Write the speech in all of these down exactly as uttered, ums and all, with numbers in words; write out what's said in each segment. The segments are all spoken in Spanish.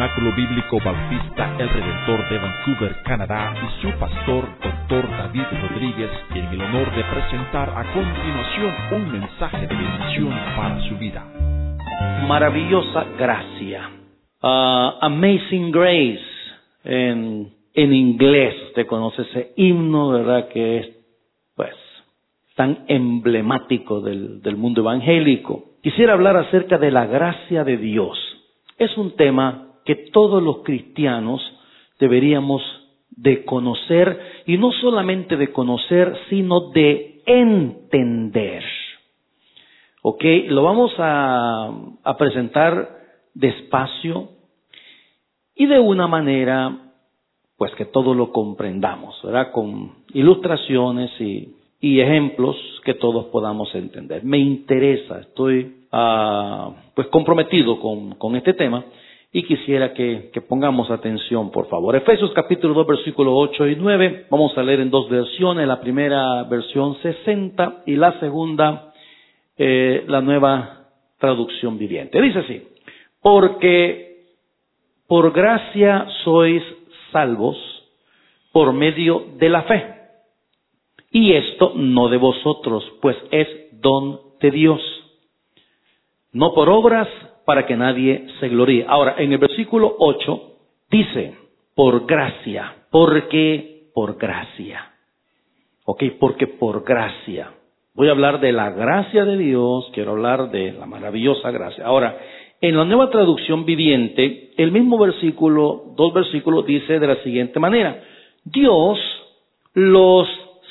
Tabernáculo Bíblico Bautista El Redentor de Vancouver, Canadá, y su pastor, doctor David Rodríguez, en el honor de presentar a continuación un mensaje de bendición para su vida. Maravillosa gracia. Uh, Amazing Grace. En, en inglés, usted conoce ese himno, ¿verdad? Que es, pues, tan emblemático del, del mundo evangélico. Quisiera hablar acerca de la gracia de Dios. Es un tema que todos los cristianos deberíamos de conocer, y no solamente de conocer, sino de entender. ¿Ok? Lo vamos a, a presentar despacio y de una manera, pues, que todos lo comprendamos, ¿verdad? Con ilustraciones y, y ejemplos que todos podamos entender. Me interesa, estoy uh, pues comprometido con, con este tema y quisiera que, que pongamos atención, por favor. Efesios capítulo dos, versículos ocho y nueve. Vamos a leer en dos versiones, la primera versión sesenta y la segunda, eh, la nueva traducción viviente. Dice así: porque por gracia sois salvos por medio de la fe. Y esto no de vosotros, pues es don de Dios, no por obras, para que nadie se gloríe. Ahora, en el versículo ocho dice, por gracia, porque por gracia. Ok, porque por gracia. Voy a hablar de la gracia de Dios, quiero hablar de la maravillosa gracia. Ahora, en la nueva traducción viviente, el mismo versículo, dos versículos, dice de la siguiente manera: Dios los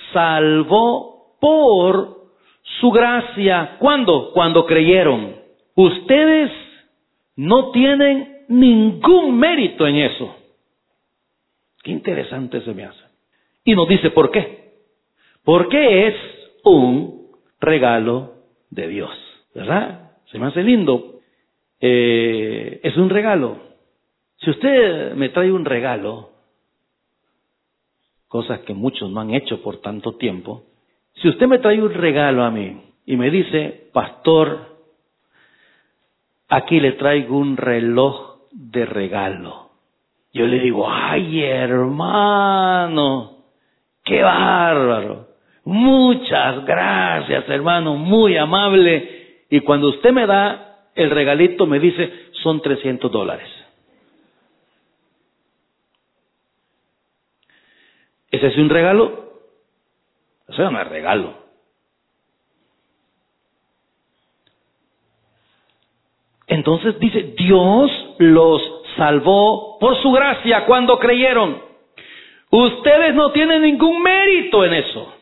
salvó por su gracia. ¿Cuándo? Cuando creyeron. Ustedes no tienen ningún mérito en eso. Qué interesante se me hace. Y nos dice por qué. Porque es un regalo de Dios, ¿verdad? Se me hace lindo. Eh, es un regalo. Si usted me trae un regalo, cosas que muchos no han hecho por tanto tiempo, si usted me trae un regalo a mí y me dice, pastor, aquí le traigo un reloj de regalo, yo le digo, ay, hermano, qué bárbaro, muchas gracias, hermano, muy amable. Y cuando usted me da el regalito, me dice, son trescientos dólares. ¿Ese es un regalo? Eso no es regalo. Entonces dice, Dios los salvó por su gracia cuando creyeron. Ustedes no tienen ningún mérito en eso.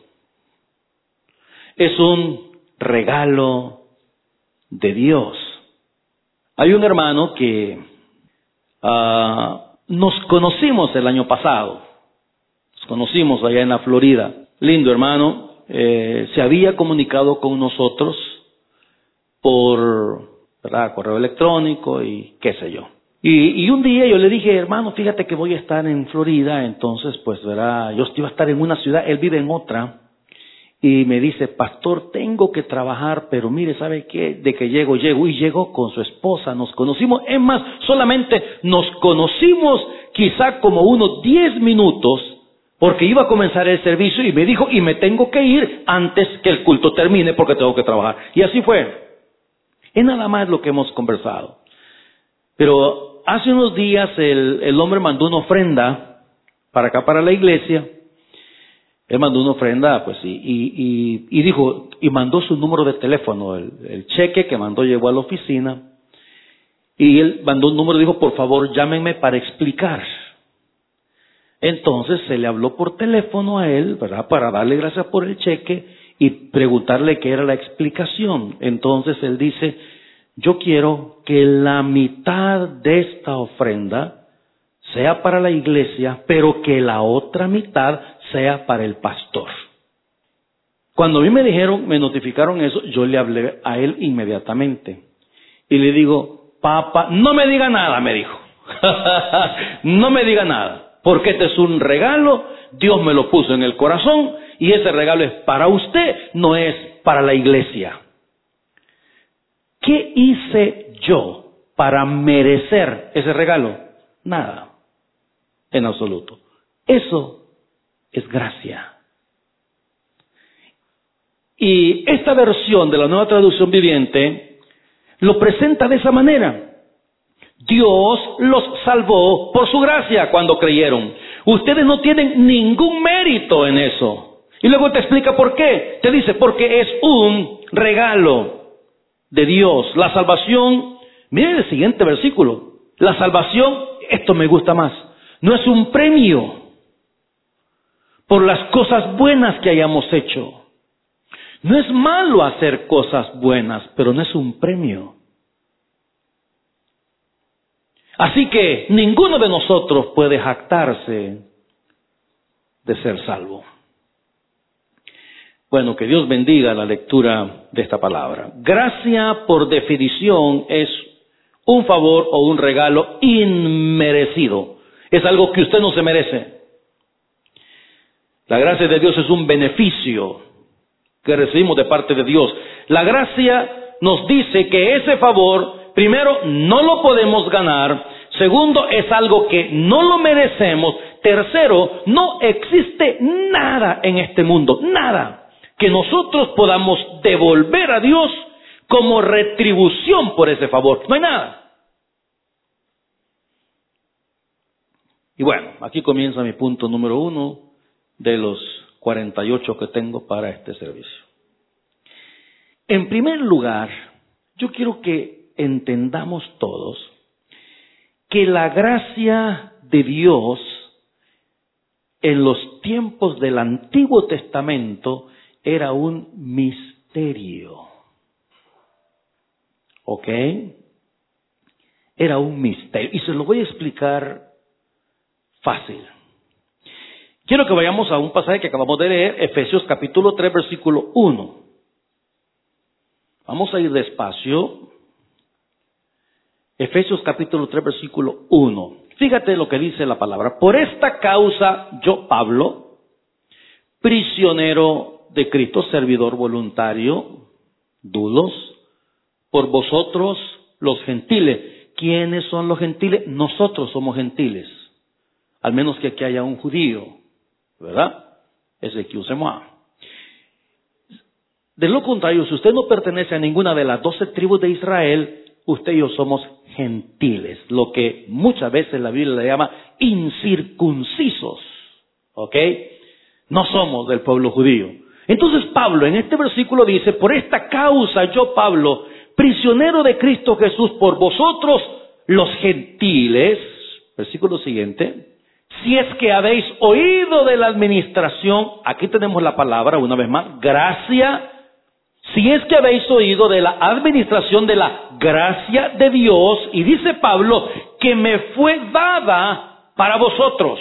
Es un regalo de Dios. Hay un hermano que uh, nos conocimos el año pasado. Nos conocimos allá en la Florida. Lindo hermano. Eh, se había comunicado con nosotros por, ¿verdad?, correo electrónico y qué sé yo. Y, y un día yo le dije, hermano, fíjate que voy a estar en Florida. Entonces, pues, ¿verdad?, yo iba a estar en una ciudad, él vive en otra. Y me dice, pastor, tengo que trabajar, pero mire, ¿sabe qué? De que llego, llego. Y llegó con su esposa, nos conocimos. Es más, solamente nos conocimos quizá como unos diez minutos, porque iba a comenzar el servicio y me dijo, y me tengo que ir antes que el culto termine porque tengo que trabajar. Y así fue. Es nada más lo que hemos conversado. Pero hace unos días el, el hombre mandó una ofrenda para acá, para la iglesia. Él mandó una ofrenda, pues, y, y, y, y dijo, y mandó su número de teléfono, el, el cheque que mandó llegó a la oficina, y él mandó un número y dijo, por favor, llámenme para explicar. Entonces se le habló por teléfono a él, ¿verdad?, para darle gracias por el cheque y preguntarle qué era la explicación. Entonces él dice, yo quiero que la mitad de esta ofrenda sea para la iglesia, pero que la otra mitad sea para el pastor. Cuando a mí me dijeron, me notificaron eso, yo le hablé a él inmediatamente. Y le digo, papá, no me diga nada, me dijo. No me diga nada, porque este es un regalo, Dios me lo puso en el corazón, y ese regalo es para usted, no es para la iglesia. ¿Qué hice yo para merecer ese regalo? Nada. En absoluto. Eso es gracia. Y esta versión de la Nueva Traducción Viviente lo presenta de esa manera. Dios los salvó por su gracia cuando creyeron. Ustedes no tienen ningún mérito en eso. Y luego te explica por qué. Te dice, porque es un regalo de Dios. La salvación, miren el siguiente versículo. La salvación, esto me gusta más, no es un premio por las cosas buenas que hayamos hecho. No es malo hacer cosas buenas, pero no es un premio. Así que ninguno de nosotros puede jactarse de ser salvo. Bueno, que Dios bendiga la lectura de esta palabra. Gracia, por definición, es un favor o un regalo inmerecido. Es algo que usted no se merece. La gracia de Dios es un beneficio que recibimos de parte de Dios. La gracia nos dice que ese favor, primero, no lo podemos ganar. Segundo, es algo que no lo merecemos. Tercero, no existe nada en este mundo, nada que nosotros podamos devolver a Dios como retribución por ese favor. No hay nada. Y bueno, aquí comienza mi punto número uno de los cuarenta y ocho que tengo para este servicio. En primer lugar, yo quiero que entendamos todos que la gracia de Dios en los tiempos del Antiguo Testamento era un misterio. ¿Ok? Era un misterio. Y se lo voy a explicar fácil. Quiero que vayamos a un pasaje que acabamos de leer, Efesios capítulo tres, versículo uno. Vamos a ir despacio. Efesios capítulo tres, versículo uno. Fíjate lo que dice la palabra. Por esta causa, yo, Pablo, prisionero de Cristo, servidor voluntario, dulos, por vosotros los gentiles. ¿Quiénes son los gentiles? Nosotros somos gentiles. Al menos que aquí haya un judío, ¿verdad? Ese que usemos. De lo contrario, si usted no pertenece a ninguna de las doce tribus de Israel, usted y yo somos gentiles, lo que muchas veces la Biblia le llama incircuncisos, ¿ok? No somos del pueblo judío. Entonces Pablo en este versículo dice, por esta causa yo, Pablo, prisionero de Cristo Jesús, por vosotros los gentiles, versículo siguiente, si es que habéis oído de la administración, aquí tenemos la palabra una vez más, gracia. Si es que habéis oído de la administración de la gracia de Dios, y dice Pablo, que me fue dada para vosotros.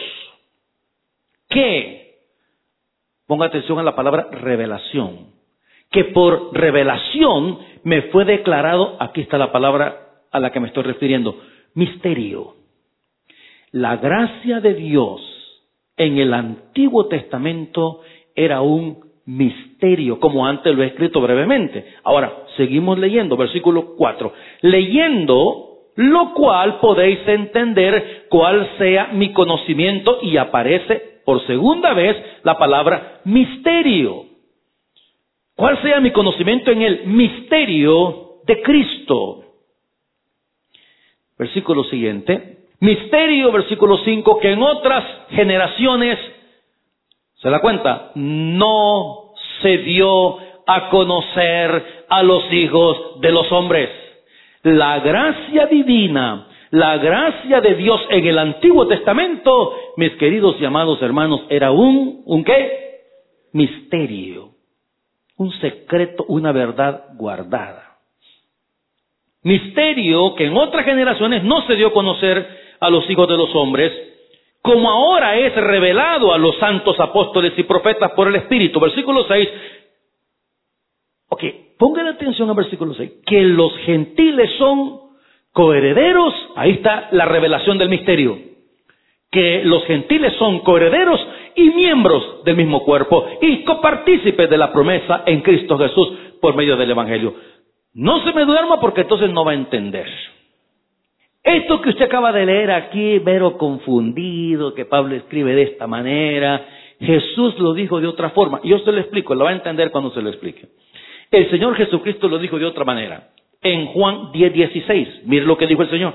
¿Qué? Ponga atención a la palabra revelación. Que por revelación me fue declarado, aquí está la palabra a la que me estoy refiriendo, misterio. La gracia de Dios en el Antiguo Testamento era un misterio, como antes lo he escrito brevemente. Ahora, seguimos leyendo, versículo cuatro. Leyendo, lo cual podéis entender cuál sea mi conocimiento, y aparece por segunda vez la palabra misterio. ¿Cuál sea mi conocimiento en el misterio de Cristo? Versículo siguiente. Misterio, versículo cinco, que en otras generaciones, ¿se da cuenta? No se dio a conocer a los hijos de los hombres. La gracia divina, la gracia de Dios en el Antiguo Testamento, mis queridos y amados hermanos, era un, ¿un qué? Misterio. Un secreto, una verdad guardada. Misterio que en otras generaciones no se dio a conocer a los hijos de los hombres, como ahora es revelado a los santos apóstoles y profetas por el Espíritu. Versículo seis. Ok, pongan atención al versículo seis. Que los gentiles son coherederos. Ahí está la revelación del misterio. Que los gentiles son coherederos y miembros del mismo cuerpo y copartícipes de la promesa en Cristo Jesús por medio del Evangelio. No se me duerma porque entonces no va a entender. Esto que usted acaba de leer aquí, mero confundido, que Pablo escribe de esta manera, Jesús lo dijo de otra forma. Y yo se lo explico, lo va a entender cuando se lo explique. El Señor Jesucristo lo dijo de otra manera. En Juan diez, dieciséis, mire lo que dijo el Señor.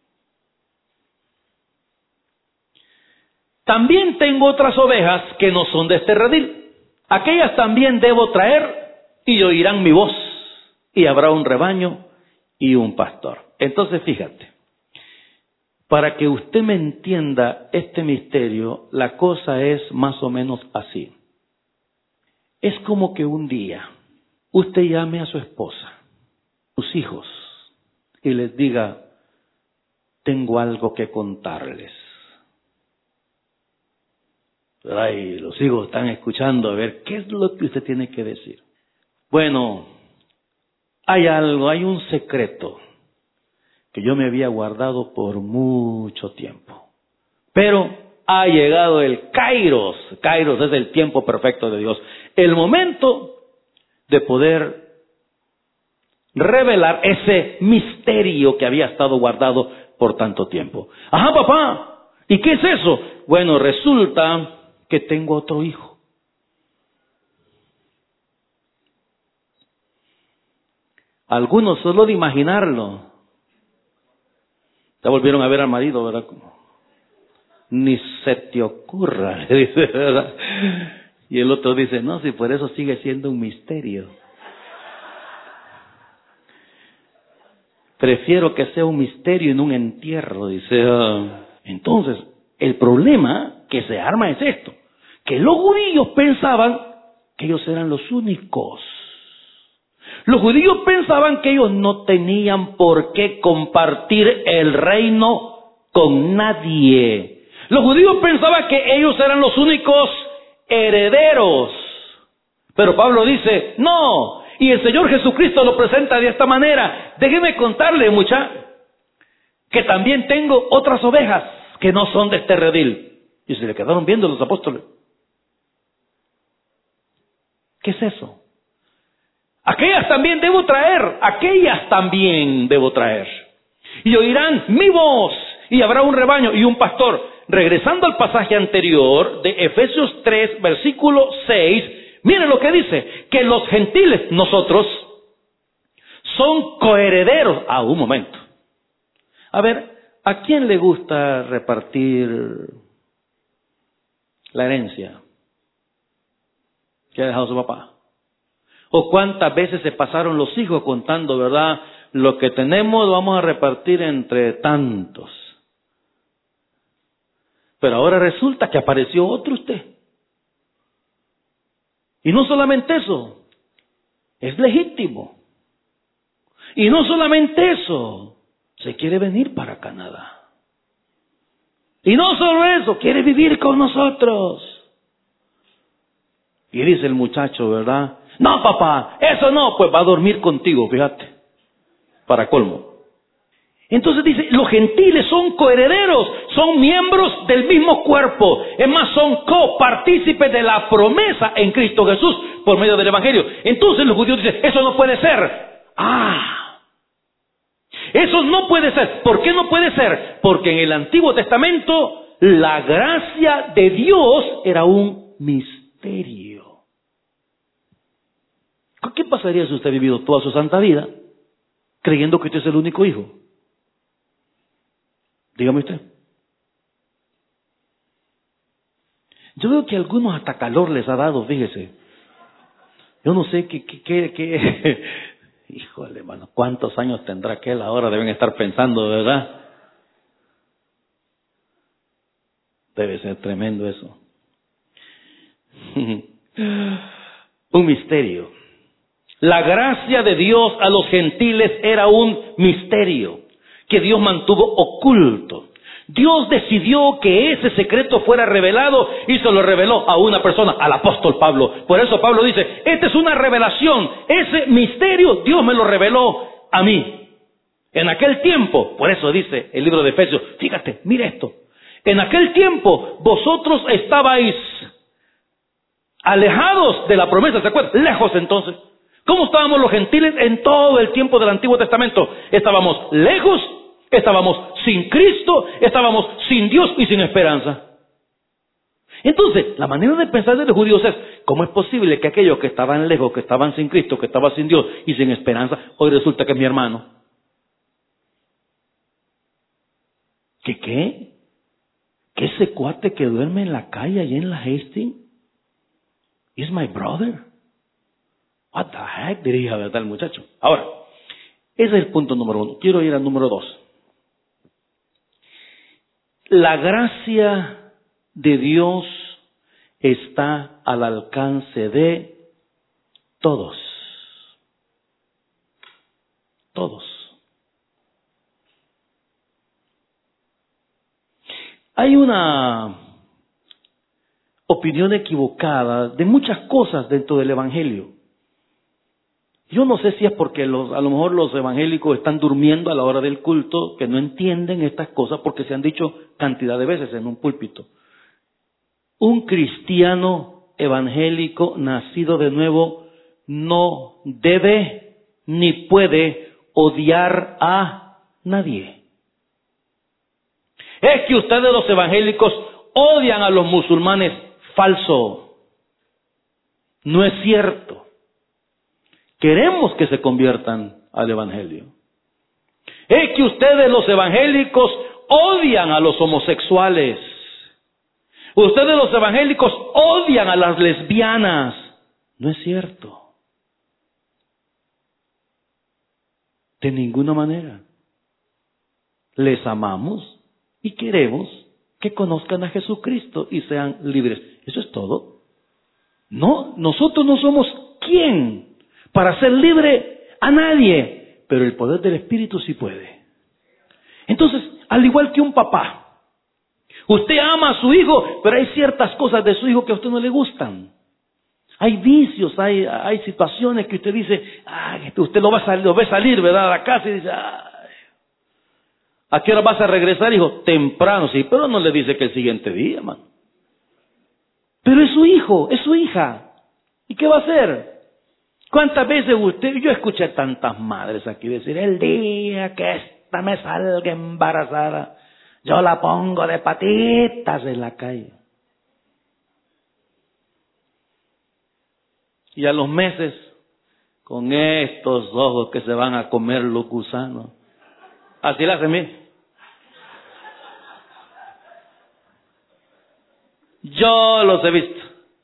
También tengo otras ovejas que no son de este redil. Aquellas también debo traer y oirán mi voz. Y habrá un rebaño y un pastor. Entonces fíjate, para que usted me entienda este misterio, la cosa es más o menos así. Es como que un día usted llame a su esposa, sus hijos, y les diga, tengo algo que contarles. Ay, los hijos están escuchando a ver qué es lo que usted tiene que decir. Bueno, hay algo, hay un secreto que yo me había guardado por mucho tiempo. Pero ha llegado el Kairos. Kairos es el tiempo perfecto de Dios. El momento de poder revelar ese misterio que había estado guardado por tanto tiempo. Ajá, papá, ¿y qué es eso? Bueno, resulta que tengo otro hijo. Algunos solo de imaginarlo ya volvieron a ver al marido, ¿verdad? Ni se te ocurra, le dice, ¿verdad? Y el otro dice, no, si por eso sigue siendo un misterio. Prefiero que sea un misterio en un entierro, dice. Entonces, el problema que se arma es esto, que los judíos pensaban que ellos eran los únicos. Los judíos pensaban que ellos no tenían por qué compartir el reino con nadie. Los judíos pensaban que ellos eran los únicos herederos. Pero Pablo dice, no. Y el Señor Jesucristo lo presenta de esta manera. Déjeme contarle, muchacha, que también tengo otras ovejas que no son de este redil. Y se le quedaron viendo los apóstoles. ¿Qué es eso? Aquellas también debo traer, aquellas también debo traer. Y oirán mi voz, y habrá un rebaño y un pastor. Regresando al pasaje anterior de Efesios tres, versículo seis, miren lo que dice, que los gentiles, nosotros, son coherederos. Ah, un momento. A ver, ¿a quién le gusta repartir la herencia que ha dejado su papá? ¿O cuántas veces se pasaron los hijos contando, verdad? Lo que tenemos lo vamos a repartir entre tantos. Pero ahora resulta que apareció otro usted. Y no solamente eso, es legítimo. Y no solamente eso, se quiere venir para Canadá. Y no solo eso, quiere vivir con nosotros. Y dice el muchacho, ¿verdad? No, papá, eso no, pues va a dormir contigo, fíjate, para colmo. Entonces dice, los gentiles son coherederos, son miembros del mismo cuerpo, es más, son copartícipes de la promesa en Cristo Jesús por medio del Evangelio. Entonces los judíos dicen, eso no puede ser. Ah, eso no puede ser. ¿Por qué no puede ser? Porque en el Antiguo Testamento la gracia de Dios era un misterio. ¿Qué pasaría si usted ha vivido toda su santa vida creyendo que usted es el único hijo? Dígame usted. Yo veo que a algunos hasta calor les ha dado, fíjese. Yo no sé qué, qué, qué, qué. Híjole, hermano, ¿cuántos años tendrá aquel ahora? Deben estar pensando, ¿verdad? Debe ser tremendo eso. Un misterio. La gracia de Dios a los gentiles era un misterio que Dios mantuvo oculto. Dios decidió que ese secreto fuera revelado y se lo reveló a una persona, al apóstol Pablo. Por eso Pablo dice, esta es una revelación, ese misterio Dios me lo reveló a mí. En aquel tiempo, por eso dice el libro de Efesios, fíjate, mira esto. En aquel tiempo vosotros estabais alejados de la promesa, ¿se acuerdan? Lejos entonces. ¿Cómo estábamos los gentiles en todo el tiempo del Antiguo Testamento? Estábamos lejos estábamos sin Cristo, estábamos sin Dios y sin esperanza. Entonces, la manera de pensar de los judíos es, ¿cómo es posible que aquellos que estaban lejos, que estaban sin Cristo, que estaban sin Dios y sin esperanza, hoy resulta que es mi hermano? ¿Qué qué? ¿Que ese cuate que duerme en la calle allá en la Hastings is my brother? What the heck, diría, ¿verdad, el muchacho? Ahora, ese es el punto número uno. Quiero ir al número dos. La gracia de Dios está al alcance de todos. Todos. Hay una opinión equivocada de muchas cosas dentro del Evangelio. Yo no sé si es porque los, a lo mejor los evangélicos están durmiendo a la hora del culto, que no entienden estas cosas porque se han dicho cantidad de veces en un púlpito. Un cristiano evangélico nacido de nuevo no debe ni puede odiar a nadie. Es que ustedes los evangélicos odian a los musulmanes. Falso. No es cierto. Queremos que se conviertan al evangelio. Es que ustedes los evangélicos odian a los homosexuales. Ustedes los evangélicos odian a las lesbianas. No es cierto. De ninguna manera. Les amamos y queremos que conozcan a Jesucristo y sean libres. Eso es todo. No, nosotros no somos ¿quién? Para ser libre a nadie, pero el poder del Espíritu sí puede. Entonces, al igual que un papá, usted ama a su hijo, pero hay ciertas cosas de su hijo que a usted no le gustan. Hay vicios, hay, hay situaciones que usted dice, ay, usted lo va a salir, lo ve salir, ¿verdad? A la casa y dice, ay, ¿a qué hora vas a regresar, hijo? Temprano, sí, pero no le dice que el siguiente día, man. Pero es su hijo, es su hija. ¿Y qué va a hacer? ¿Cuántas veces usted, yo escuché tantas madres aquí decir, el día que esta me salga embarazada, yo la pongo de patitas en la calle? Y a los meses, con estos ojos que se van a comer los gusanos, así la hacen, mire. Yo los he visto.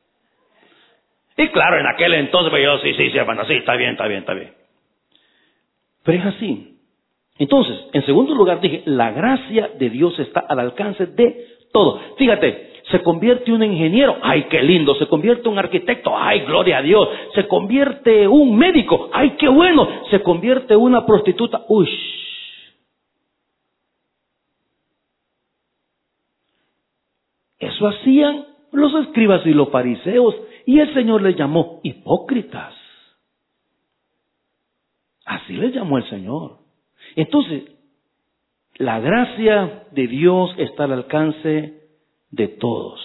Y claro, en aquel entonces, pues yo, sí, sí, sí, hermano, sí, está bien, está bien, está bien. Pero es así. Entonces, en segundo lugar dije, la gracia de Dios está al alcance de todo. Fíjate, se convierte un ingeniero, ¡ay, qué lindo! Se convierte un arquitecto, ¡ay, gloria a Dios! Se convierte un médico, ¡ay, qué bueno! Se convierte una prostituta, ¡uy! Eso hacían los escribas y los fariseos, y el Señor les llamó hipócritas. Así les llamó el Señor. Entonces, la gracia de Dios está al alcance de todos.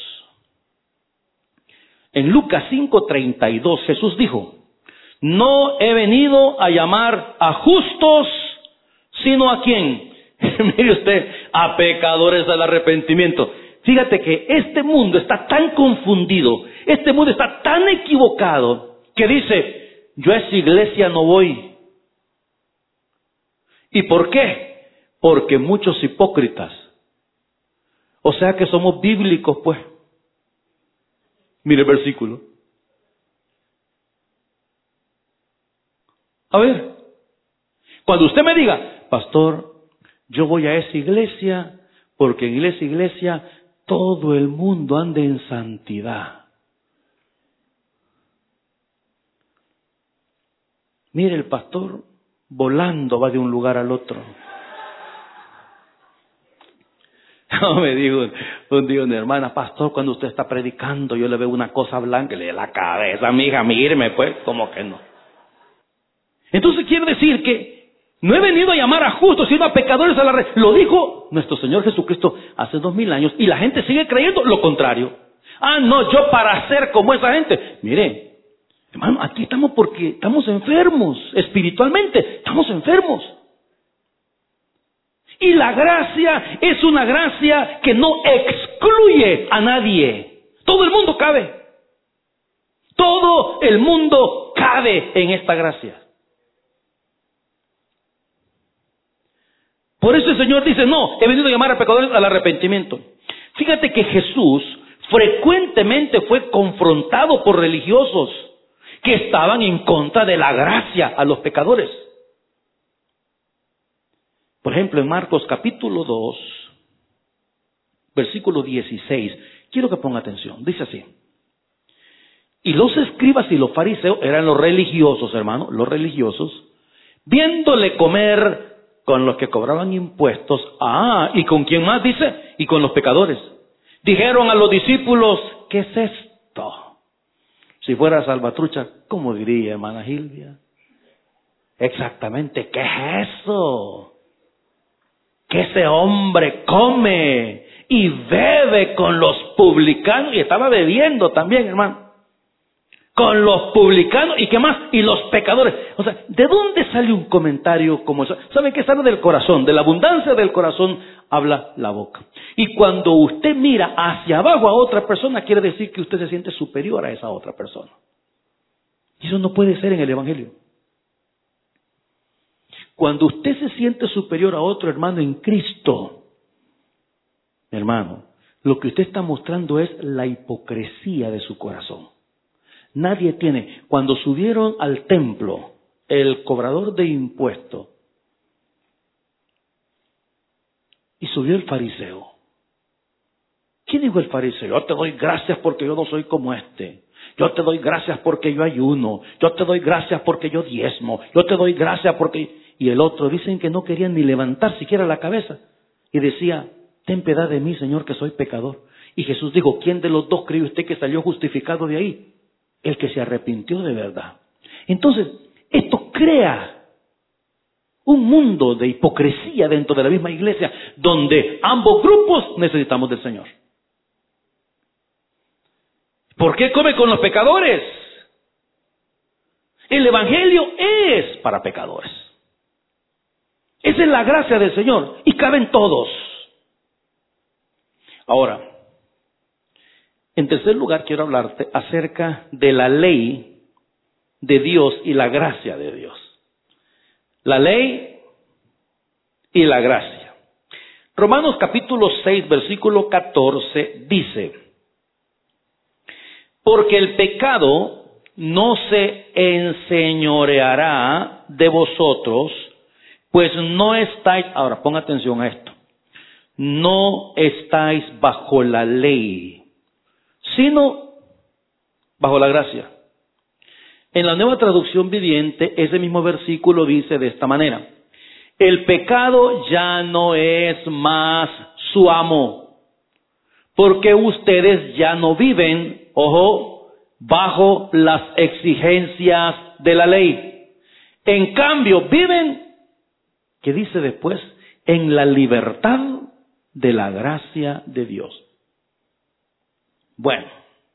En Lucas cinco treinta y dos Jesús dijo, no he venido a llamar a justos, sino a ¿quién? Mire usted, a pecadores al arrepentimiento. Fíjate que este mundo está tan confundido, este mundo está tan equivocado, que dice, yo a esa iglesia no voy. ¿Y por qué? Porque muchos hipócritas. O sea que somos bíblicos, pues. Mire el versículo. A ver, cuando usted me diga, pastor, yo voy a esa iglesia, porque en esa iglesia todo el mundo anda en santidad. Mire, el pastor volando va de un lugar al otro. No, me dijo un día una hermana, pastor, cuando usted está predicando, yo le veo una cosa blanca, le la cabeza, mija, míreme, pues, como que no. Entonces quiere decir que no he venido a llamar a justos, sino a pecadores a la red. Lo dijo nuestro Señor Jesucristo hace dos mil años, y la gente sigue creyendo lo contrario. Ah, no, yo para ser como esa gente. Mire, hermano, aquí estamos porque estamos enfermos, espiritualmente, estamos enfermos. Y la gracia es una gracia que no excluye a nadie. Todo el mundo cabe. Todo el mundo cabe en esta gracia. Por eso el Señor dice, no, he venido a llamar a pecadores al arrepentimiento. Fíjate que Jesús frecuentemente fue confrontado por religiosos que estaban en contra de la gracia a los pecadores. Por ejemplo, en Marcos capítulo dos, versículo dieciséis, quiero que ponga atención, dice así. Y los escribas y los fariseos, eran los religiosos, hermano, los religiosos, viéndole comer con los que cobraban impuestos, ah, ¿y con quién más dice? Y con los pecadores. Dijeron a los discípulos, ¿qué es esto? Si fuera Salvatrucha, ¿cómo diría, hermana Gilvia? Exactamente, ¿qué es eso? Que ese hombre come y bebe con los publicanos, y estaba bebiendo también, hermano, con los publicanos, ¿y qué más? Y los pecadores. O sea, ¿de dónde sale un comentario como eso? ¿Saben qué sale del corazón? De la abundancia del corazón habla la boca. Y cuando usted mira hacia abajo a otra persona, quiere decir que usted se siente superior a esa otra persona. Y eso no puede ser en el Evangelio. Cuando usted se siente superior a otro hermano en Cristo, hermano, lo que usted está mostrando es la hipocresía de su corazón. Nadie tiene. Cuando subieron al templo, el cobrador de impuestos, y subió el fariseo. ¿Quién dijo el fariseo? Yo te doy gracias porque yo no soy como este. Yo te doy gracias porque yo ayuno. Yo te doy gracias porque yo diezmo. Yo te doy gracias porque... Y el otro, dicen que no querían ni levantar siquiera la cabeza. Y decía, ten piedad de mí, Señor, que soy pecador. Y Jesús dijo, ¿quién de los dos cree usted que salió justificado de ahí? El que se arrepintió de verdad. Entonces, esto crea un mundo de hipocresía dentro de la misma iglesia, donde ambos grupos necesitamos del Señor. ¿Por qué come con los pecadores? El Evangelio es para pecadores. Esa es la gracia del Señor y caben todos. Ahora, en tercer lugar quiero hablarte acerca de la ley de Dios y la gracia de Dios. La ley y la gracia. Romanos capítulo seis, versículo catorce dice, porque el pecado no se enseñoreará de vosotros, pues no estáis, ahora ponga atención a esto, no estáis bajo la ley, sino bajo la gracia. En la Nueva Traducción Viviente, ese mismo versículo dice de esta manera, el pecado ya no es más su amo, porque ustedes ya no viven, ojo, bajo las exigencias de la ley. En cambio, viven, ¿qué dice después? En la libertad de la gracia de Dios. Bueno,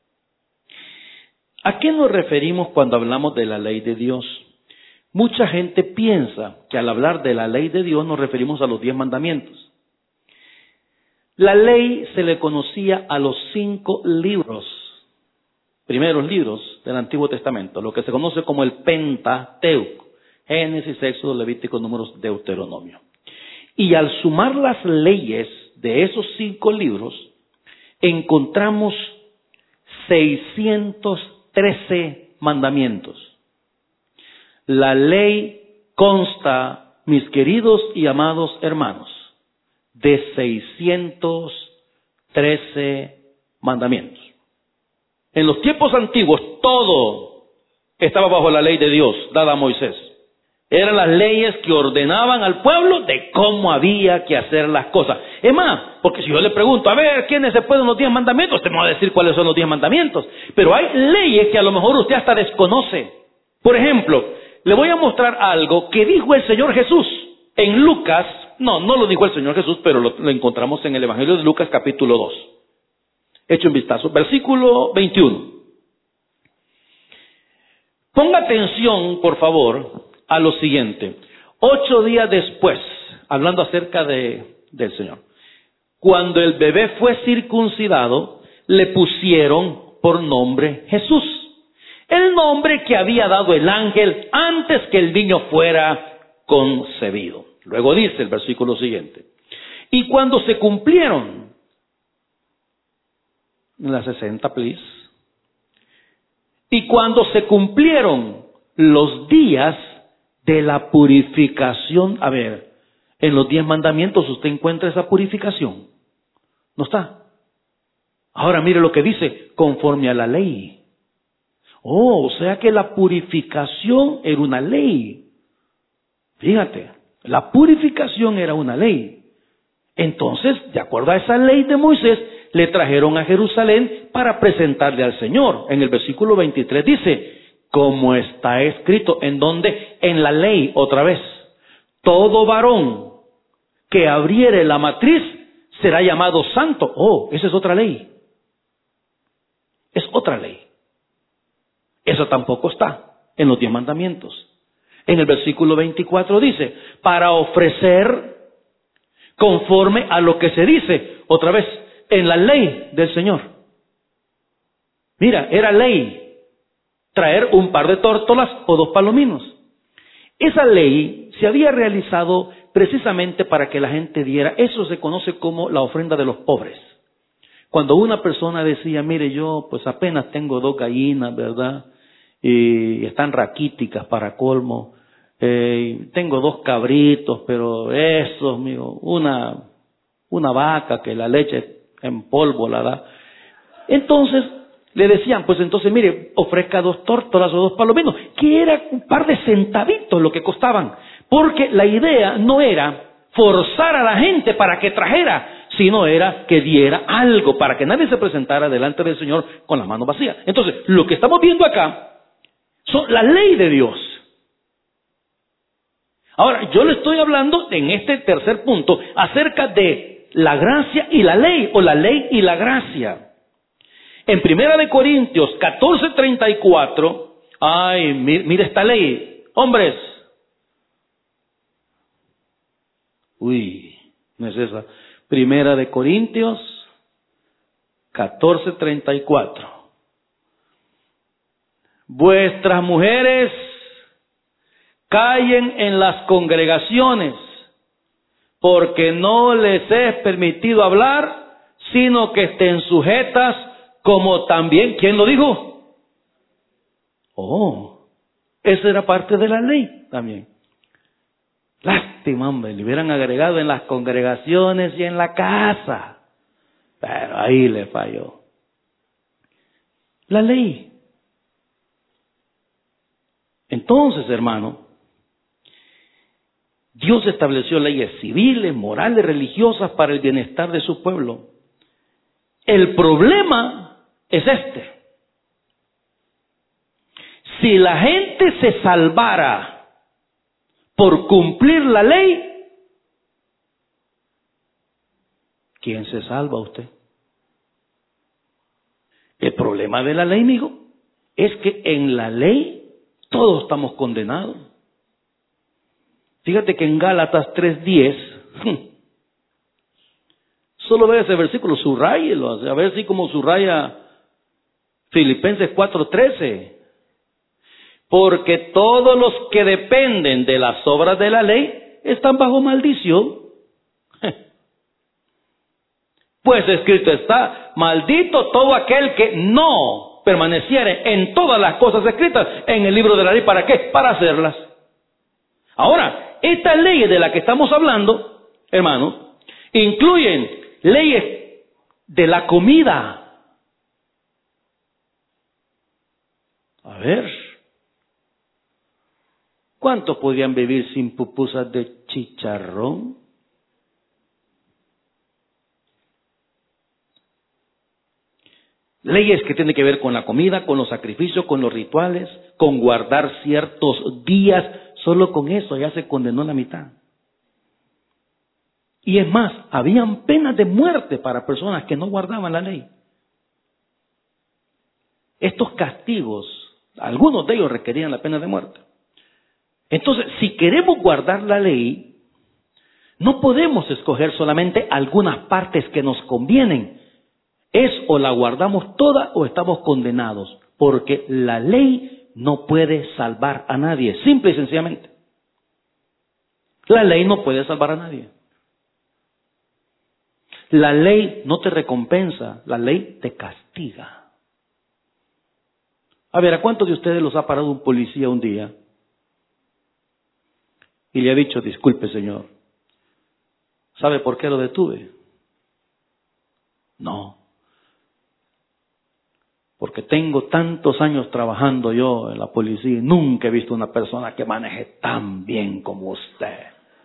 ¿a qué nos referimos cuando hablamos de la ley de Dios? Mucha gente piensa que al hablar de la ley de Dios nos referimos a los diez mandamientos. La ley se le conocía a los cinco libros, primeros libros del Antiguo Testamento, lo que se conoce como el Pentateuco, Génesis, Éxodo, Levítico, Números, Deuteronomio. Y al sumar las leyes de esos cinco libros, encontramos seiscientos trece mandamientos. La ley consta, mis queridos y amados hermanos, de seiscientos trece mandamientos. En los tiempos antiguos todo estaba bajo la ley de Dios, dada a Moisés. Eran las leyes que ordenaban al pueblo de cómo había que hacer las cosas. Es más, porque si yo le pregunto, a ver, ¿quiénes se pueden los diez mandamientos? Usted me va a decir cuáles son los diez mandamientos. Pero hay leyes que a lo mejor usted hasta desconoce. Por ejemplo, le voy a mostrar algo que dijo el Señor Jesús en Lucas. No, no lo dijo el Señor Jesús, pero lo, lo encontramos en el Evangelio de Lucas capítulo dos. Eche un vistazo. Versículo veintiuno. Ponga atención, por favor, a lo siguiente. Ocho días después, hablando acerca de, del Señor. Cuando el bebé fue circuncidado, le pusieron por nombre Jesús, el nombre que había dado el ángel antes que el niño fuera concebido. Luego dice el versículo siguiente: y cuando se cumplieron, en la sesenta, please, y cuando se cumplieron los días de la purificación. A ver, en los diez mandamientos usted encuentra esa purificación. ¿No está? Ahora mire lo que dice, conforme a la ley. Oh, o sea que la purificación era una ley. Fíjate, la purificación era una ley. Entonces, de acuerdo a esa ley de Moisés, le trajeron a Jerusalén para presentarle al Señor. En el versículo veintitrés dice, como está escrito, ¿en dónde? En la ley, otra vez. Todo varón que abriere la matriz será llamado santo. Oh, esa es otra ley. Es otra ley. Eso tampoco está en los diez mandamientos. En el versículo veinticuatro dice, para ofrecer conforme a lo que se dice, otra vez, en la ley del Señor. Mira, era ley traer un par de tórtolas o dos palominos. Esa ley se había realizado precisamente para que la gente diera, eso se conoce como la ofrenda de los pobres. Cuando una persona decía, mire, yo pues apenas tengo dos gallinas, ¿verdad? Y están raquíticas para colmo. Eh, tengo dos cabritos, pero esos, mío, una, una vaca que la leche en polvo la da. Entonces le decían, pues entonces mire, ofrezca dos tórtolas o dos palominos, que era un par de centavitos lo que costaban, porque la idea no era forzar a la gente para que trajera, sino era que diera algo para que nadie se presentara delante del Señor con las manos vacías. Entonces, lo que estamos viendo acá son la ley de Dios. Ahora, yo le estoy hablando en este tercer punto acerca de la gracia y la ley, o la ley y la gracia. En Primera de Corintios catorce treinta y cuatro, ay, mire esta ley, hombres. Uy, no es esa. Primera de Corintios catorce treinta y cuatro. Vuestras mujeres callen en las congregaciones, porque no les es permitido hablar, sino que estén sujetas, como también, ¿quién lo dijo? Oh, esa era parte de la ley también. Lástima, hombre, le hubieran agregado en las congregaciones y en la casa, pero ahí le falló. La ley. Entonces, hermano, Dios estableció leyes civiles, morales, religiosas para el bienestar de su pueblo. El problema es este. Si la gente se salvara por cumplir la ley, ¿quién se salva? Usted. El problema de la ley, amigo, es que en la ley todos estamos condenados. Fíjate que en Gálatas tres diez, solo ve ese versículo, subrayelo, a ver si como subraya Filipenses cuatro trece. Porque todos los que dependen de las obras de la ley están bajo maldición. Pues escrito está, maldito todo aquel que no permaneciere en todas las cosas escritas en el libro de la ley. ¿Para qué? Para hacerlas. Ahora, estas leyes de las que estamos hablando, hermano, incluyen leyes de la comida. A ver, ¿cuántos podían vivir sin pupusas de chicharrón? Leyes que tienen que ver con la comida, con los sacrificios, con los rituales, con guardar ciertos días. Solo con eso ya se condenó la mitad. Y es más, habían penas de muerte para personas que no guardaban la ley. Estos castigos, algunos de ellos requerían la pena de muerte. Entonces, si queremos guardar la ley, No podemos escoger solamente algunas partes que nos convienen. Es o la guardamos toda o estamos condenados, porque la ley no puede salvar a nadie, simple y sencillamente. La ley no puede salvar a nadie. La ley no te recompensa, la ley te castiga. A ver, ¿a cuántos de ustedes los ha parado un policía un día y le ha dicho, disculpe señor, ¿sabe por qué lo detuve? No. Porque tengo tantos años trabajando yo en la policía y nunca he visto una persona que maneje tan bien como usted.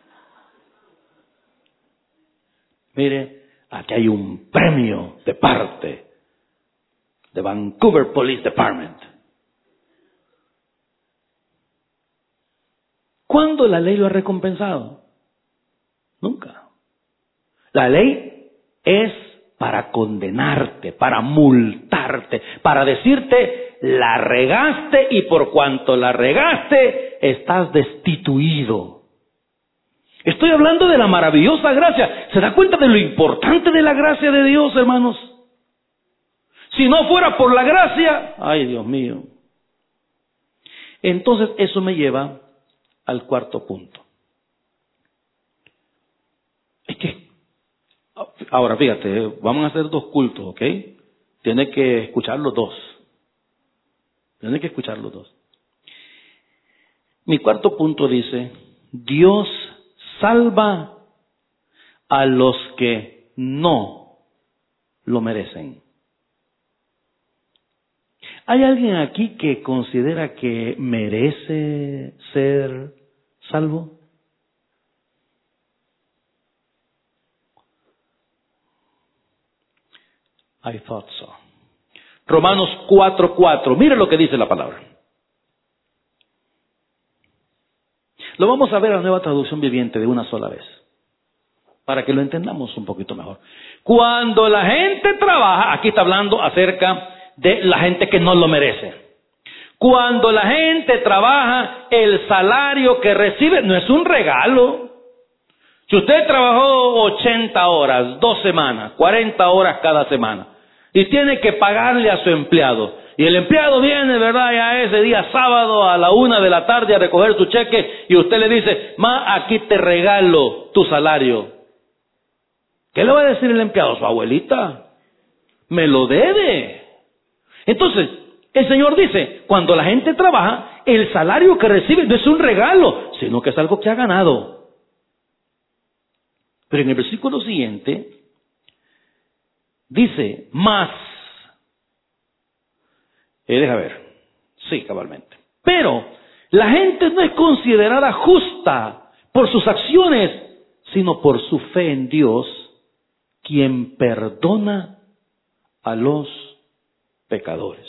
Mire, aquí hay un premio de parte de Vancouver Police Department. ¿Cuándo la ley lo ha recompensado? Nunca. La ley es para condenarte, para multarte, para decirte, la regaste y por cuanto la regaste, estás destituido. Estoy hablando de la maravillosa gracia. ¿Se da cuenta de lo importante de la gracia de Dios, hermanos? Si no fuera por la gracia, ay Dios mío. Entonces eso me lleva al cuarto punto. Es que, ahora fíjate, vamos a hacer dos cultos, ¿ok? Tiene que escuchar los dos. Tiene que escuchar los dos. Mi cuarto punto dice, Dios salva a los que no lo merecen. ¿Hay alguien aquí que considera que merece ser salvo? I thought so. Romanos cuatro cuatro. Mire lo que dice la palabra. Lo vamos a ver a la Nueva Traducción Viviente de una sola vez, para que lo entendamos un poquito mejor. Cuando la gente trabaja, aquí está hablando acerca de la gente que no lo merece. Cuando la gente trabaja, el salario que recibe no es un regalo. Si usted trabajó ochenta horas, dos semanas, cuarenta horas cada semana, y tiene que pagarle a su empleado, y el empleado viene, ¿verdad?, ya ese día sábado a la una de la tarde a recoger su cheque, y usted le dice, ma, aquí te regalo tu salario. ¿Qué le va a decir el empleado? Su abuelita, me lo debe. Entonces, el Señor dice, cuando la gente trabaja, el salario que recibe no es un regalo, sino que es algo que ha ganado. Pero en el versículo siguiente, dice, más. Eh, deja ver. Sí, cabalmente. Pero la gente no es considerada justa por sus acciones, sino por su fe en Dios, quien perdona a los pecadores.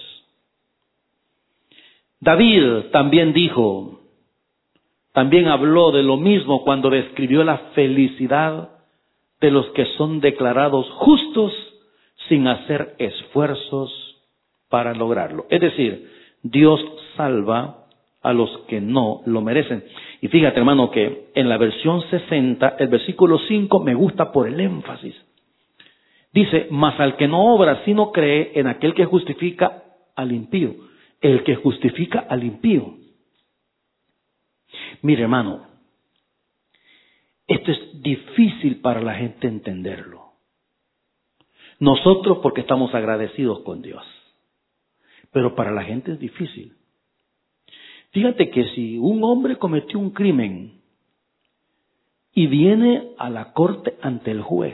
David también dijo, también habló de lo mismo cuando describió la felicidad de los que son declarados justos sin hacer esfuerzos para lograrlo. Es decir, Dios salva a los que no lo merecen. Y fíjate, hermano, que en la versión sesenta, el versículo cinco me gusta por el énfasis. Dice, mas al que no obra, sino cree en aquel que justifica al impío. El que justifica al impío. Mire, hermano, esto es difícil para la gente entenderlo. Nosotros porque estamos agradecidos con Dios. Pero para la gente es difícil. Fíjate que si un hombre cometió un crimen y viene a la corte ante el juez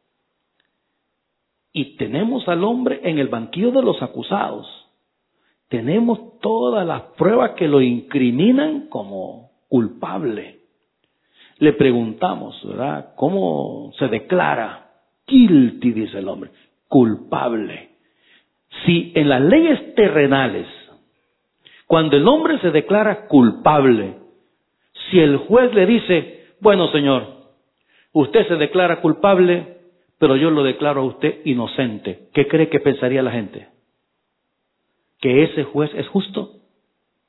y tenemos al hombre en el banquillo de los acusados, tenemos todas las pruebas que lo incriminan como culpable. Le preguntamos, ¿verdad?, ¿cómo se declara? Guilty, dice el hombre, culpable. Si en las leyes terrenales, cuando el hombre se declara culpable, si el juez le dice, bueno señor, usted se declara culpable, pero yo lo declaro a usted inocente, ¿qué cree que pensaría la gente? ¿Que ese juez es justo?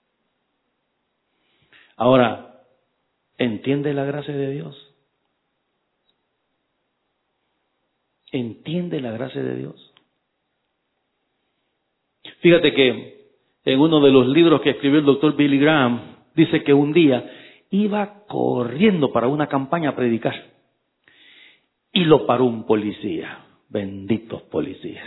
Ahora, ¿entiende la gracia de Dios? entiende la gracia de Dios. Fíjate que en uno de los libros que escribió el doctor Billy Graham, dice que un día iba corriendo para una campaña a predicar y lo paró un policía. Benditos policías.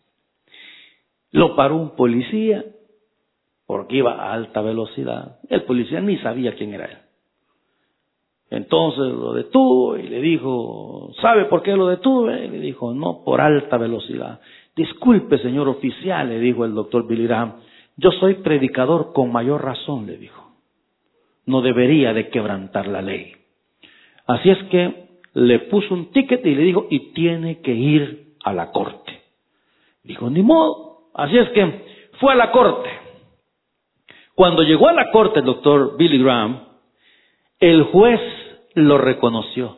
Lo paró un policía porque iba a alta velocidad. El policía ni sabía quién era él. Entonces lo detuvo y le dijo, ¿sabe por qué lo detuve? Y le dijo, no, por alta velocidad. Disculpe, señor oficial, le dijo el doctor Billy Graham, yo soy predicador con mayor razón, le dijo. No debería de quebrantar la ley. Así es que le puso un ticket y le dijo, y tiene que ir a la corte. Dijo, ni modo. Así es que fue a la corte. Cuando llegó a la corte el doctor Billy Graham, el juez lo reconoció.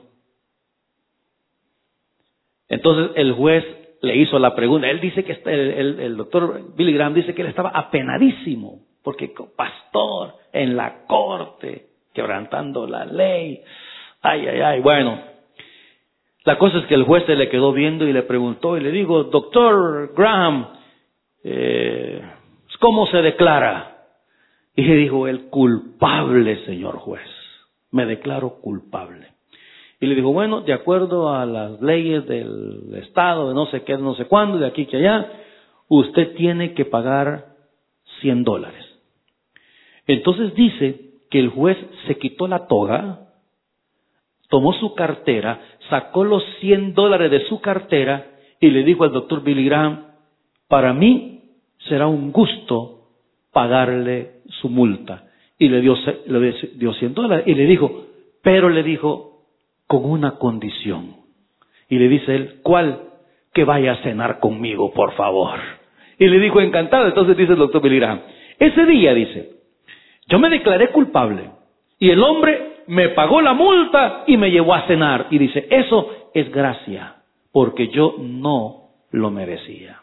Entonces el juez le hizo la pregunta. Él dice que el, el, el doctor Billy Graham dice que él estaba apenadísimo porque pastor en la corte quebrantando la ley. Ay, ay, ay. Bueno, la cosa es que el juez se le quedó viendo y le preguntó y le dijo, doctor Graham, eh, ¿cómo se declara? Y le dijo él, culpable, señor juez. Me declaro culpable. Y le dijo, bueno, de acuerdo a las leyes del Estado, de no sé qué, no sé cuándo, de aquí que allá, usted tiene que pagar cien dólares. Entonces dice que el juez se quitó la toga, tomó su cartera, sacó los cien dólares de su cartera y le dijo al doctor Billy Graham, para mí será un gusto pagarle su multa. Y le dio, le dio cien dólares y le dijo, pero le dijo, con una condición. Y le dice él, ¿cuál? Que vaya a cenar conmigo, por favor. Y le dijo, encantado. Entonces dice el doctor Billy Graham, ese día, dice, yo me declaré culpable y el hombre me pagó la multa y me llevó a cenar. Y dice, eso es gracia, porque yo no lo merecía.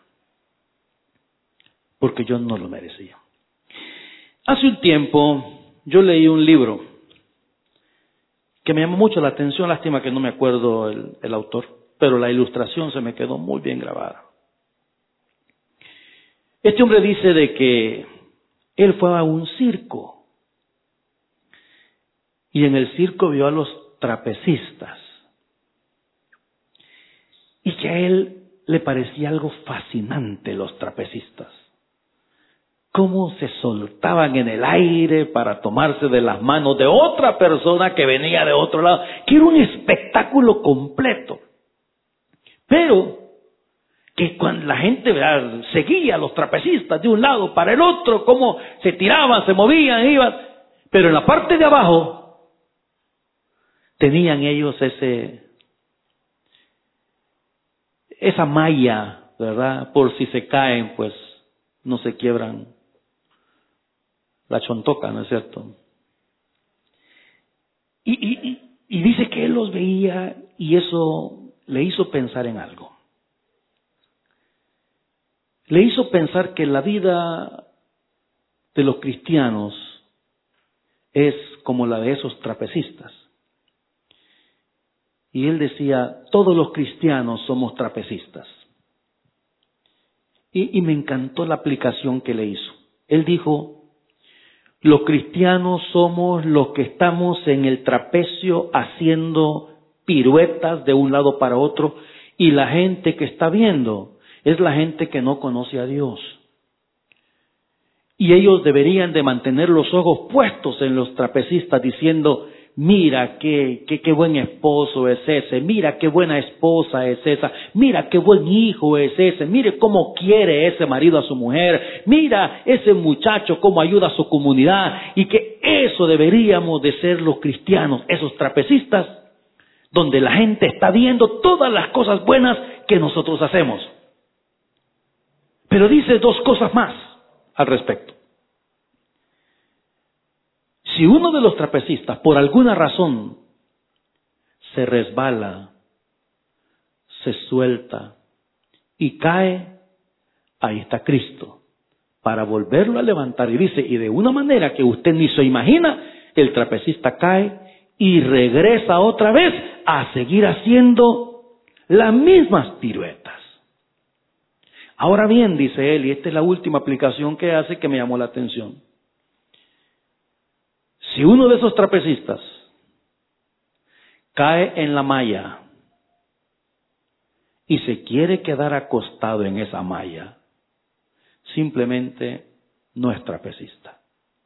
Porque yo no lo merecía. Hace un tiempo yo leí un libro que me llamó mucho la atención, lástima que no me acuerdo el, el autor, pero la ilustración se me quedó muy bien grabada. Este hombre dice de que él fue a un circo y en el circo vio a los trapecistas y que a él le parecía algo fascinante los trapecistas. Cómo se soltaban en el aire para tomarse de las manos de otra persona que venía de otro lado, que era un espectáculo completo. Pero que cuando la gente, ¿verdad?, seguía a los trapecistas de un lado para el otro, cómo se tiraban, se movían, iban, pero en la parte de abajo tenían ellos ese esa malla, ¿verdad? Por si se caen, pues no se quiebran la chontoca, ¿no es cierto? Y, y, y dice que él los veía y eso le hizo pensar en algo. Le hizo pensar que la vida de los cristianos es como la de esos trapecistas. Y él decía, todos los cristianos somos trapecistas. Y, y me encantó la aplicación que le hizo. Él dijo, los cristianos somos los que estamos en el trapecio haciendo piruetas de un lado para otro y la gente que está viendo es la gente que no conoce a Dios. Y ellos deberían de mantener los ojos puestos en los trapecistas diciendo, mira qué, qué, qué buen esposo es ese, mira qué buena esposa es esa, mira qué buen hijo es ese, mire cómo quiere ese marido a su mujer, mira ese muchacho cómo ayuda a su comunidad, y que eso deberíamos de ser los cristianos, esos trapecistas, donde la gente está viendo todas las cosas buenas que nosotros hacemos. Pero dice dos cosas más al respecto. Si uno de los trapecistas, por alguna razón, se resbala, se suelta y cae, ahí está Cristo, para volverlo a levantar. Y dice, y de una manera que usted ni se imagina, el trapecista cae y regresa otra vez a seguir haciendo Las mismas piruetas. Ahora bien, dice él, y esta es la última aplicación que hace que me llamó la atención. Si uno de esos trapecistas cae en la malla y se quiere quedar acostado en esa malla, simplemente no es trapecista.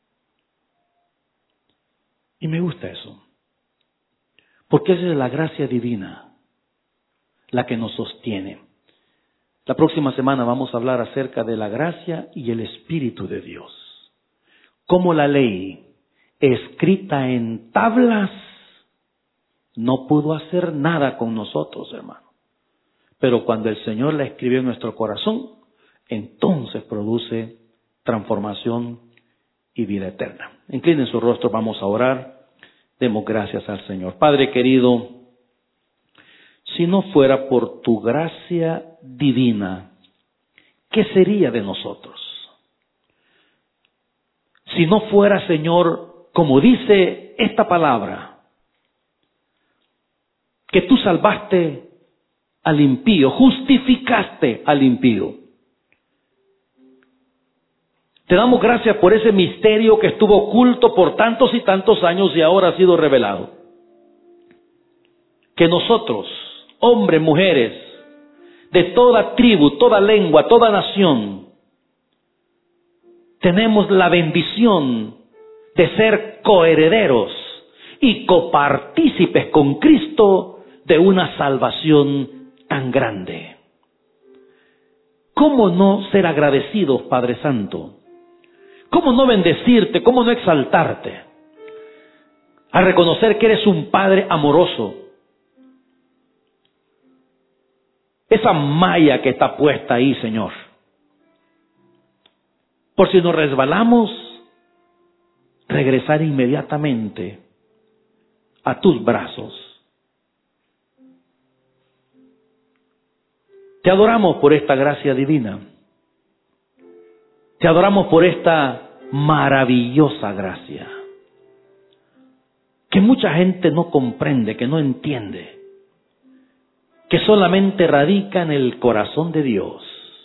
Y me gusta eso, porque esa es la gracia divina, la que nos sostiene. La próxima semana vamos a hablar acerca de la gracia y el Espíritu de Dios. Cómo la ley, escrita en tablas, no pudo hacer nada con nosotros, hermano. Pero cuando el Señor la escribió en nuestro corazón, entonces produce transformación y vida eterna. Inclinen su rostro, vamos a orar. Demos gracias al Señor. Padre querido, si no fuera por tu gracia divina, ¿qué sería de nosotros? Si no fuera, Señor, como dice esta palabra, que tú salvaste al impío, justificaste al impío. Te damos gracias por ese misterio que estuvo oculto por tantos y tantos años y ahora ha sido revelado. Que nosotros, hombres, mujeres, de toda tribu, toda lengua, toda nación, tenemos la bendición de ser coherederos y copartícipes con Cristo de una salvación tan grande. ¿Cómo no ser agradecidos, Padre Santo? ¿Cómo no bendecirte? ¿Cómo no exaltarte? A reconocer que eres un Padre amoroso. Esa malla que está puesta ahí, Señor. Por si nos resbalamos, regresar inmediatamente a tus brazos. Te adoramos por esta gracia divina. Te adoramos por esta maravillosa gracia que mucha gente no comprende, que no entiende, que solamente radica en el corazón de Dios,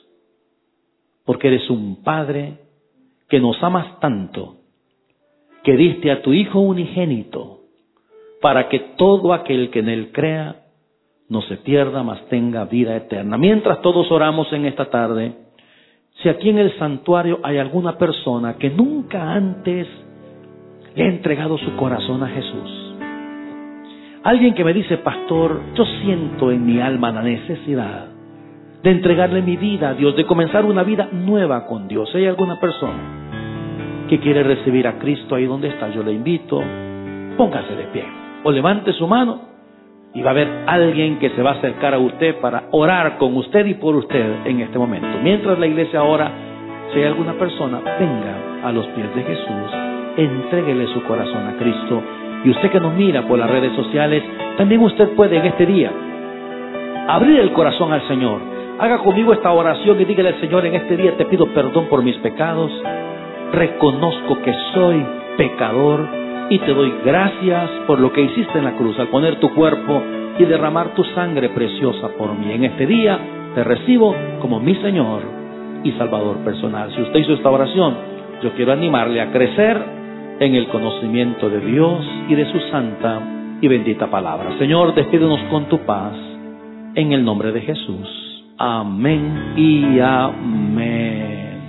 porque eres un Padre que nos amas tanto, que diste a tu Hijo unigénito, para que todo aquel que en Él crea no se pierda, mas tenga vida eterna. Mientras todos oramos en esta tarde, si aquí en el santuario hay alguna persona que nunca antes le ha entregado su corazón a Jesús, alguien que me dice, pastor, yo siento en mi alma la necesidad de entregarle mi vida a Dios, de comenzar una vida nueva con Dios. Si hay alguna persona que quiere recibir a Cristo ahí donde está, yo le invito, póngase de pie o levante su mano y va a haber alguien que se va a acercar a usted para orar con usted y por usted en este momento. Mientras la iglesia ora, si hay alguna persona, venga a los pies de Jesús, entréguele su corazón a Cristo. Y usted que nos mira por las redes sociales, también usted puede en este día abrir el corazón al Señor. Haga conmigo esta oración y dígale al Señor, en este día te pido perdón por mis pecados, reconozco que soy pecador y te doy gracias por lo que hiciste en la cruz al poner tu cuerpo y derramar tu sangre preciosa por mí. En este día te recibo como mi Señor y Salvador personal. Si usted hizo esta oración, yo quiero animarle a crecer en el conocimiento de Dios y de su santa y bendita palabra. Señor, despídenos con tu paz en el nombre de Jesús. Amén y amén.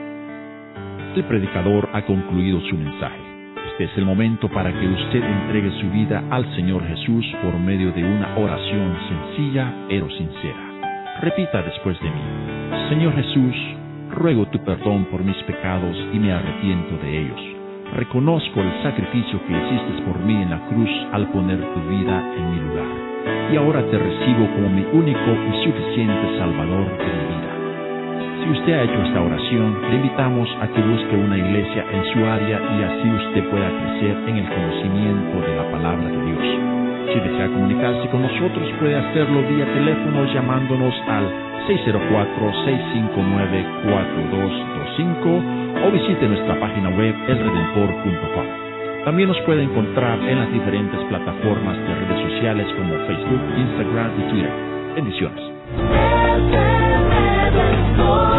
El predicador ha concluido su mensaje. Este es el momento para que usted entregue su vida al Señor Jesús por medio de una oración sencilla pero sincera. Repita después de mí: Señor Jesús, ruego tu perdón por mis pecados y me arrepiento de ellos. Reconozco el sacrificio que hiciste por mí en la cruz al poner tu vida en mi lugar. Y ahora te recibo como mi único y suficiente Salvador de mi vida. Si usted ha hecho esta oración, le invitamos a que busque una iglesia en su área y así usted pueda crecer en el conocimiento de la palabra de Dios. Si desea comunicarse con nosotros, puede hacerlo vía teléfono llamándonos al seis cero cuatro, seis cinco nueve, cuatro dos dos cinco o visite nuestra página web el redentor punto com. También nos puede encontrar en las diferentes plataformas de redes sociales como Facebook, Instagram y Twitter. Bendiciones. F M Redentor.